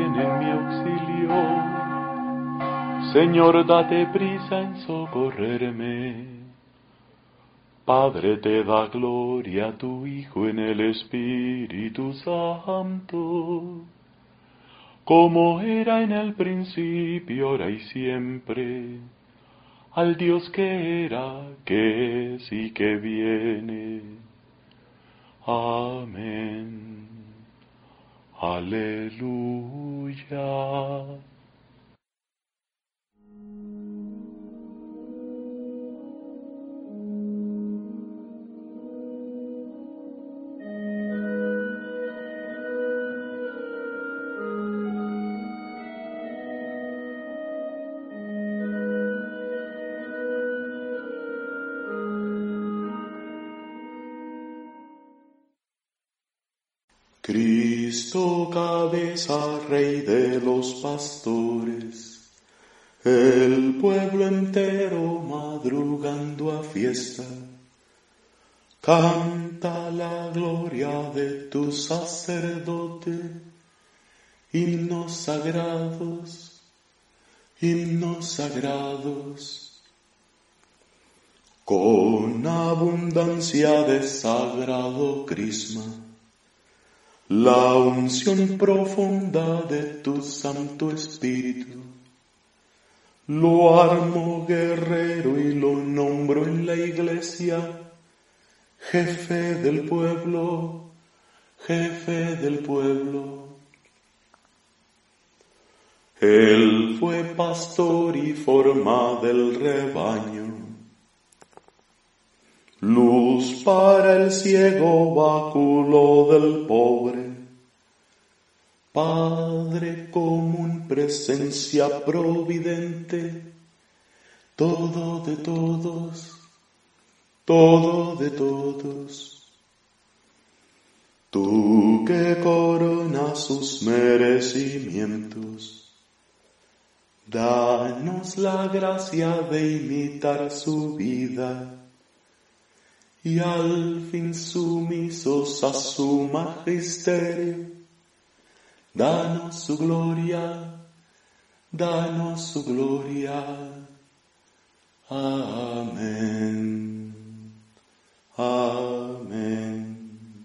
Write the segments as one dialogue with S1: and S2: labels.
S1: ven en mi auxilio. Señor, date prisa en socorrerme. Padre, te da gloria a tu Hijo en el Espíritu Santo, como era en el principio, ahora y siempre, al Dios que era, que es y que viene. Amén. Aleluya. Cristo, cabeza, Rey de los pastores, el pueblo entero madrugando a fiesta, canta la gloria de tu sacerdote, himnos sagrados, himnos sagrados. Con abundancia de sagrado crisma, la unción profunda de tu Santo Espíritu, lo armo guerrero y lo nombro en la Iglesia, jefe del pueblo, jefe del pueblo. Él fue pastor y forma del rebaño, luz para el ciego, báculo del pobre, Padre común, presencia providente, todo de todos, todo de todos. Tú que coronas sus merecimientos, danos la gracia de imitar su vida, y al fin sumisos a su magisterio, danos su gloria, danos su gloria. Amén. Amén.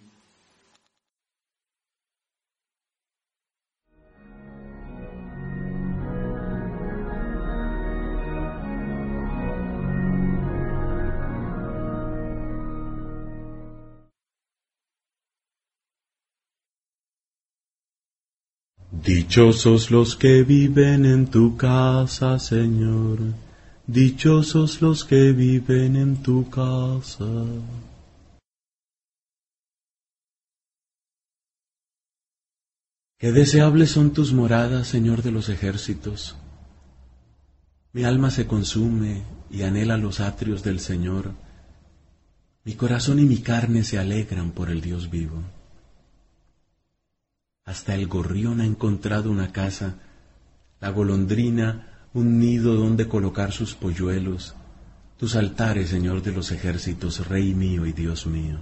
S1: Dichosos los que viven en tu casa, Señor. Dichosos los que viven en tu casa. Qué deseables son tus moradas, Señor de los ejércitos. Mi alma se consume y anhela los atrios del Señor. Mi corazón y mi carne se alegran por el Dios vivo. Hasta el gorrión ha encontrado una casa, la golondrina un nido donde colocar sus polluelos, tus altares, Señor de los ejércitos, Rey mío y Dios mío.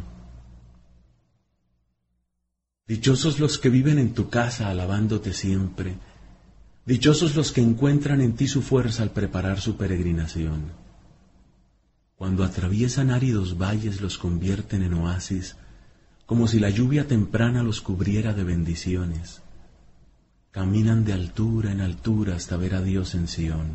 S1: Dichosos los que viven en tu casa alabándote siempre, dichosos los que encuentran en ti su fuerza al preparar su peregrinación. Cuando atraviesan áridos valles los convierten en oasis, como si la lluvia temprana los cubriera de bendiciones. Caminan de altura en altura hasta ver a Dios en Sión.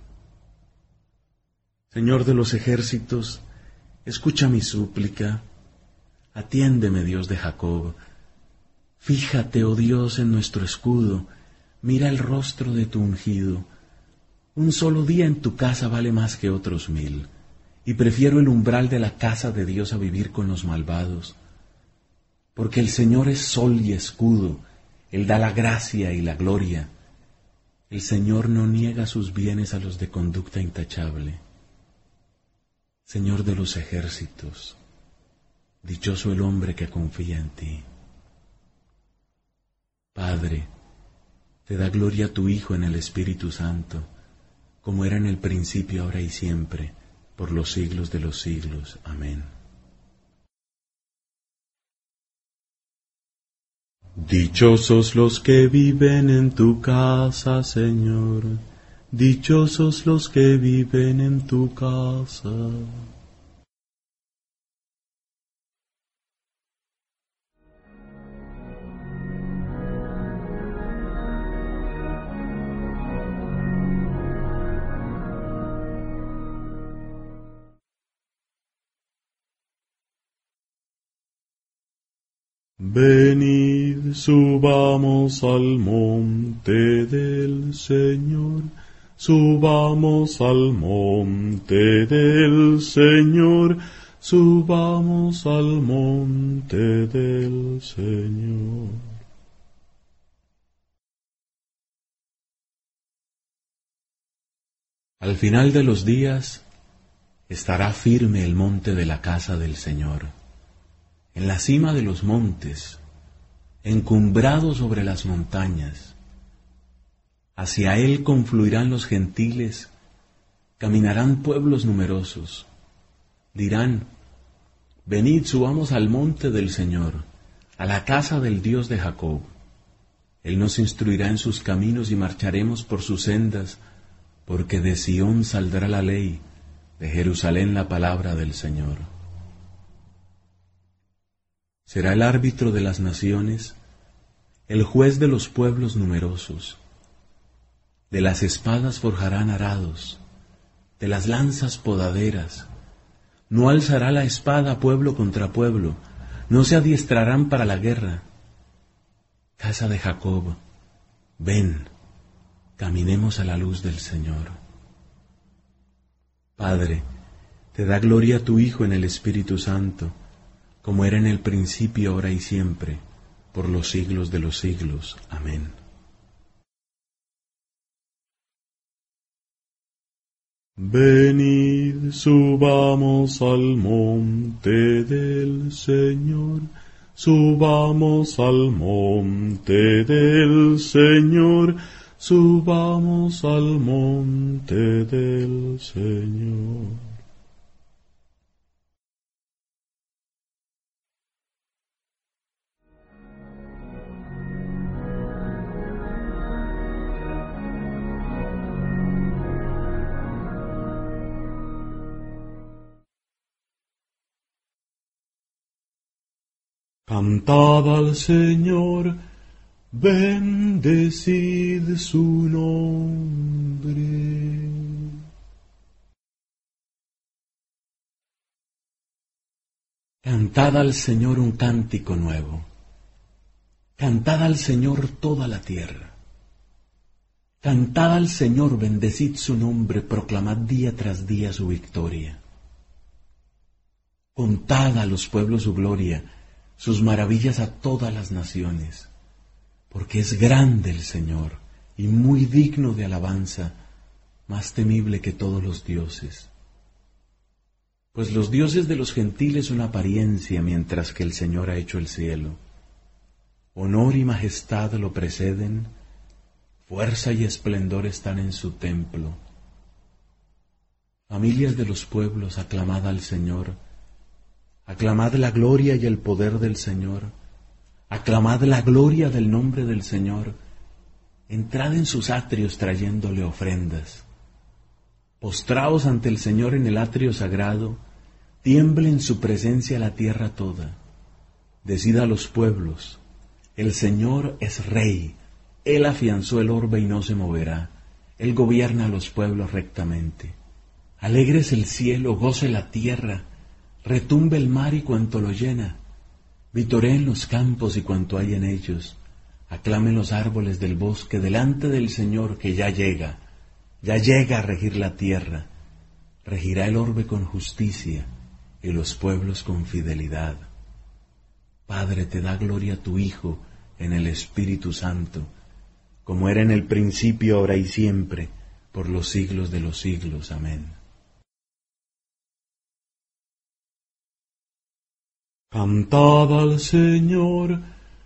S1: Señor de los ejércitos, escucha mi súplica, atiéndeme, Dios de Jacob. Fíjate, oh Dios, en nuestro escudo, mira el rostro de tu ungido. Un solo día en tu casa vale más que otros 1000, y prefiero el umbral de la casa de Dios a vivir con los malvados. Porque el Señor es sol y escudo, Él da la gracia y la gloria. El Señor no niega sus bienes a los de conducta intachable. Señor de los ejércitos, dichoso el hombre que confía en ti. Padre, te da gloria a tu Hijo en el Espíritu Santo, como era en el principio, ahora y siempre, por los siglos de los siglos. Amén. Dichosos los que viven en tu casa, Señor, dichosos los que viven en tu casa. Venid, subamos al monte del Señor, subamos al monte del Señor, subamos al monte del Señor. Al final de los días estará firme el monte de la casa del Señor. En la cima de los montes, encumbrado sobre las montañas. Hacia él confluirán los gentiles, caminarán pueblos numerosos. Dirán, venid, subamos al monte del Señor, a la casa del Dios de Jacob. Él nos instruirá en sus caminos y marcharemos por sus sendas, porque de Sión saldrá la ley, de Jerusalén la palabra del Señor. Será el árbitro de las naciones, el juez de los pueblos numerosos. De las espadas forjarán arados, de las lanzas podaderas. No alzará la espada pueblo contra pueblo, no se adiestrarán para la guerra. Casa de Jacob, ven, caminemos a la luz del Señor. Padre, te da gloria a tu Hijo en el Espíritu Santo, como era en el principio, ahora y siempre, por los siglos de los siglos. Amén. Venid, subamos al monte del Señor, subamos al monte del Señor, subamos al monte del Señor. Cantad al Señor, bendecid su nombre. Cantad al Señor un cántico nuevo. Cantad al Señor toda la tierra. Cantad al Señor, bendecid su nombre, proclamad día tras día su victoria. Contad a los pueblos su gloria, sus maravillas a todas las naciones, porque es grande el Señor y muy digno de alabanza, más temible que todos los dioses. Pues los dioses de los gentiles son apariencia, mientras que el Señor ha hecho el cielo. Honor y majestad lo preceden, fuerza y esplendor están en su templo. Familias de los pueblos, aclamad al Señor. Aclamad la gloria y el poder del Señor. Aclamad la gloria del nombre del Señor. Entrad en sus atrios trayéndole ofrendas. Postraos ante el Señor en el atrio sagrado. Tiemble en su presencia la tierra toda. Decid a los pueblos, el Señor es Rey. Él afianzó el orbe y no se moverá. Él gobierna a los pueblos rectamente. Alegres el cielo, goce la tierra. Retumbe el mar y cuanto lo llena, vitoreen los campos y cuanto hay en ellos, aclamen los árboles del bosque delante del Señor que ya llega a regir la tierra, regirá el orbe con justicia y los pueblos con fidelidad. Padre, te da gloria tu Hijo en el Espíritu Santo, como era en el principio, ahora y siempre, por los siglos de los siglos. Amén. Cantad al Señor,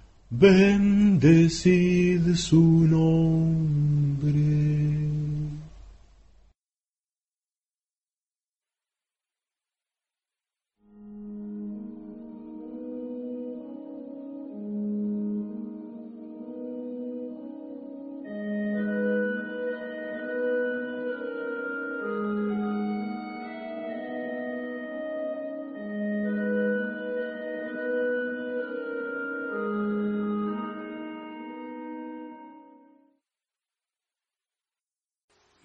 S1: bendecid su nombre.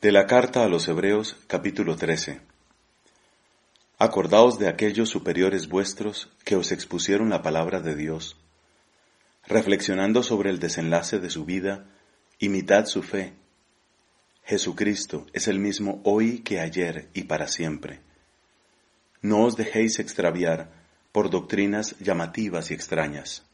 S2: De la carta a los Hebreos, capítulo 13. Acordaos de aquellos superiores vuestros que os expusieron la palabra de Dios. Reflexionando sobre el desenlace de su vida, imitad su fe. Jesucristo es el mismo hoy que ayer y para siempre. No os dejéis extraviar por doctrinas llamativas y extrañas.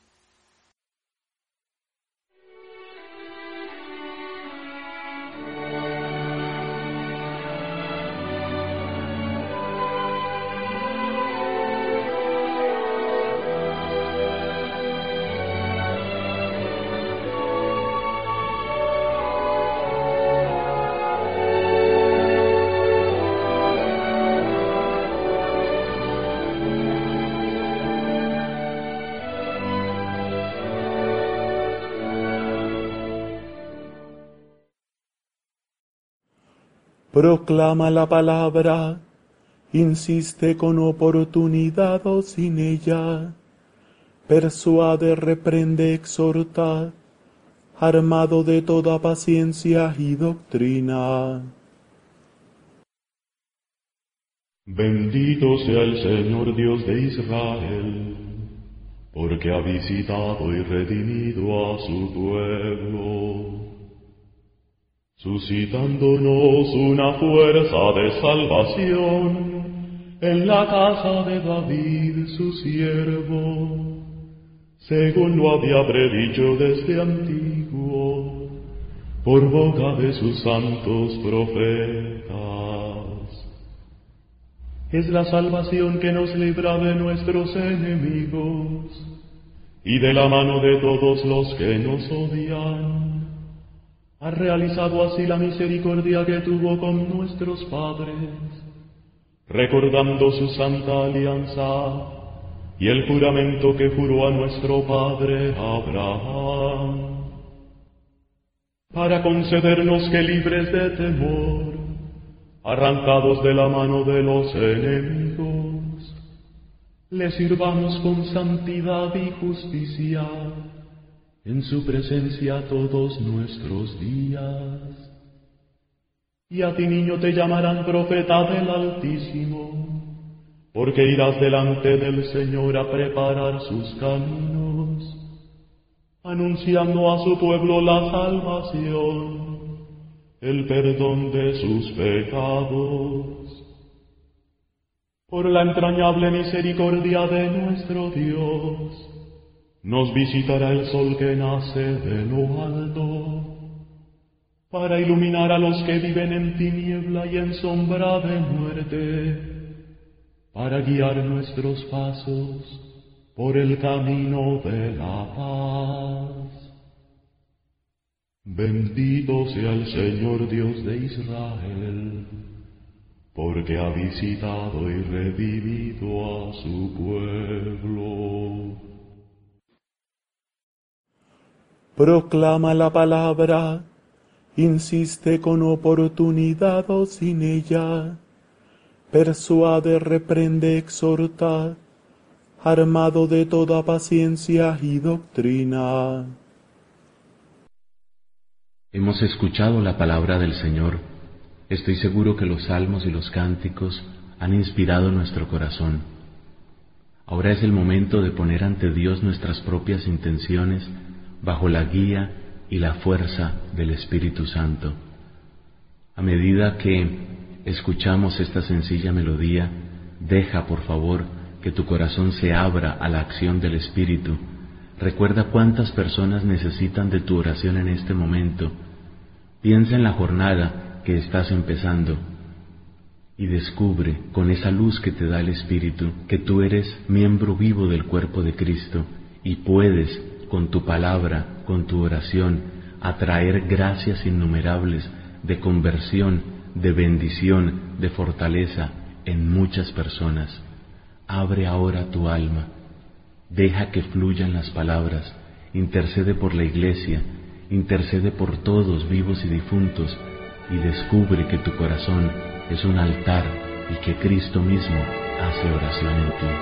S3: Proclama la palabra, insiste con oportunidad o sin ella, persuade, reprende, exhorta, armado de toda paciencia y doctrina.
S4: Bendito sea el Señor Dios de Israel, porque ha visitado y redimido a su pueblo, suscitándonos una fuerza de salvación en la casa de David su siervo, según lo había predicho desde antiguo, por boca de sus santos profetas. Es la salvación que nos libra de nuestros enemigos y de la mano de todos los que nos odian. Ha realizado así la misericordia que tuvo con nuestros padres, recordando su santa alianza y el juramento que juró a nuestro padre Abraham, para concedernos que libres de temor, arrancados de la mano de los enemigos, le sirvamos con santidad y justicia en su presencia todos nuestros días. Y a ti, niño, te llamarán profeta del Altísimo, porque irás delante del Señor a preparar sus caminos, anunciando a su pueblo la salvación, el perdón de sus pecados. Por la entrañable misericordia de nuestro Dios, nos visitará el sol que nace de lo alto, para iluminar a los que viven en tiniebla y en sombra de muerte, para guiar nuestros pasos por el camino de la paz. Bendito sea el Señor Dios de Israel, porque ha visitado y redimido a su pueblo.
S3: Proclama la palabra, insiste con oportunidad o sin ella, persuade, reprende, exhorta, armado de toda paciencia y doctrina.
S1: Hemos escuchado la palabra del Señor. Estoy seguro que los salmos y los cánticos han inspirado nuestro corazón. Ahora es el momento de poner ante Dios nuestras propias intenciones bajo la guía y la fuerza del Espíritu Santo. A medida que escuchamos esta sencilla melodía, deja, por favor, que tu corazón se abra a la acción del Espíritu. Recuerda cuántas personas necesitan de tu oración en este momento. Piensa en la jornada que estás empezando y descubre, con esa luz que te da el Espíritu, que tú eres miembro vivo del cuerpo de Cristo y puedes, con tu palabra, con tu oración, atraer gracias innumerables de conversión, de bendición, de fortaleza en muchas personas. Abre ahora tu alma, deja que fluyan las palabras, intercede por la Iglesia, intercede por todos vivos y difuntos, y descubre que tu corazón es un altar y que Cristo mismo hace oración en ti.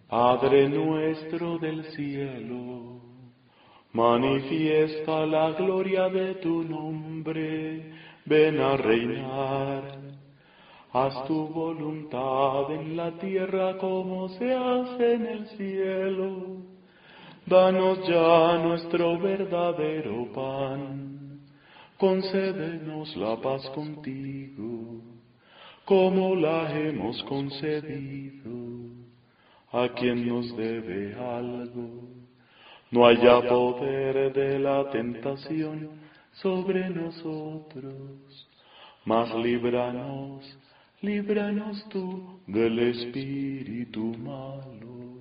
S4: Padre nuestro del cielo, manifiesta la gloria de tu nombre, ven a reinar. Haz tu voluntad en la tierra como se hace en el cielo. Danos ya nuestro verdadero pan. Concédenos la paz contigo, como la hemos concedido a quien nos debe algo. No haya poder de la tentación sobre nosotros, mas líbranos tú del espíritu malo.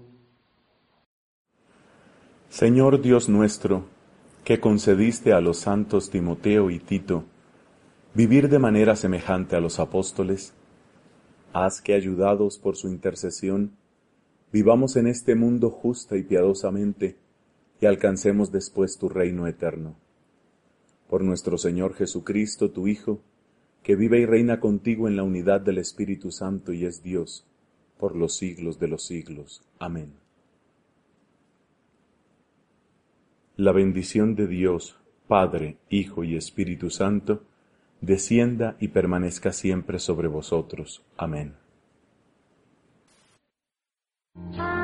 S3: Señor Dios nuestro, que concediste a los santos Timoteo y Tito vivir de manera semejante a los apóstoles, haz que, ayudados por su intercesión, vivamos en este mundo justa y piadosamente y alcancemos después tu reino eterno. Por nuestro Señor Jesucristo, tu Hijo, que vive y reina contigo en la unidad del Espíritu Santo y es Dios, por los siglos de los siglos. Amén. La bendición de Dios, Padre, Hijo y Espíritu Santo, descienda y permanezca siempre sobre vosotros. Amén.